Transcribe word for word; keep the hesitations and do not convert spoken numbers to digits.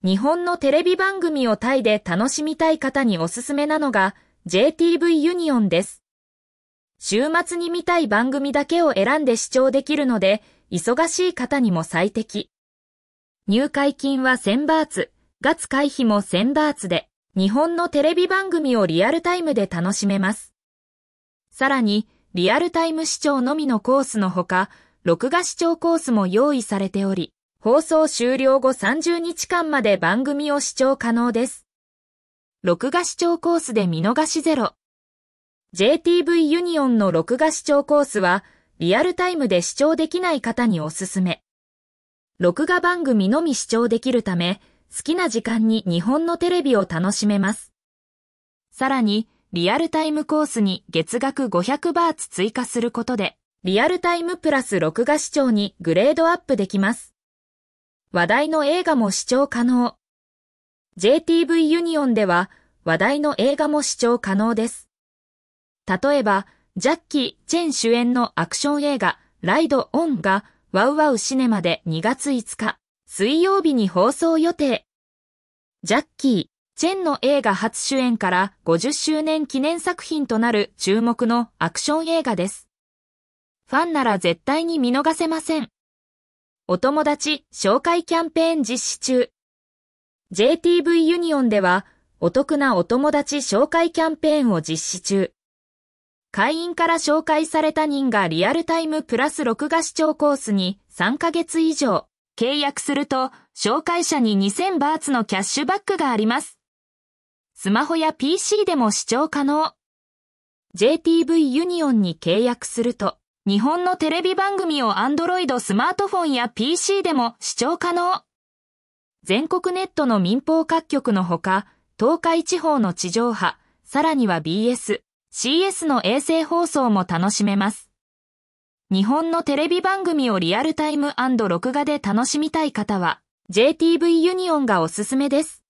日本のテレビ番組をタイで楽しみたい方におすすめなのが ジェーティーブイ ユニオンです。週末に見たい番組だけを選んで視聴できるので、忙しい方にも最適。入会金はせんバーツ、月会費もせんバーツで、日本のテレビ番組をリアルタイムで楽しめます。さらに、リアルタイム視聴のみのコースのほか、録画視聴コースも用意されており、放送終了後さんじゅうにちかんまで番組を視聴可能です。録画視聴コースで見逃しゼロ。ジェーティーブイ ユニオンの録画視聴コースは、リアルタイムで視聴できない方におすすめ。録画番組のみ視聴できるため、好きな時間に日本のテレビを楽しめます。さらに、リアルタイムコースに月額ごひゃくバーツ追加することで、リアルタイムプラス録画視聴にグレードアップできます。話題の映画も視聴可能。ジェーティーブイ ユニオンでは話題の映画も視聴可能です。例えば、ジャッキー・チェン主演のアクション映画ライド・オンがワウワウシネマでにがついつか水曜日に放送予定。ジャッキー・チェンの映画初主演からごじゅっしゅうねん記念作品となる注目のアクション映画です。ファンなら絶対に見逃せません。お友達紹介キャンペーン実施中。ジェーティーブイ ユニオンではお得なお友達紹介キャンペーンを実施中。会員から紹介された人がリアルタイムプラス録画視聴コースにさんかげつ以上契約すると紹介者ににせんバーツのキャッシュバックがあります。スマホや ピーシー でも視聴可能。ジェーティーブイ ユニオンに契約すると日本のテレビ番組を Android スマートフォンや ピーシー でも視聴可能。全国ネットの民放各局のほか、東海地方の地上波、さらには ビーエス、シーエス の衛星放送も楽しめます。日本のテレビ番組をリアルタイム&録画で楽しみたい方は、ジェーティーブイ ユニオンがおすすめです。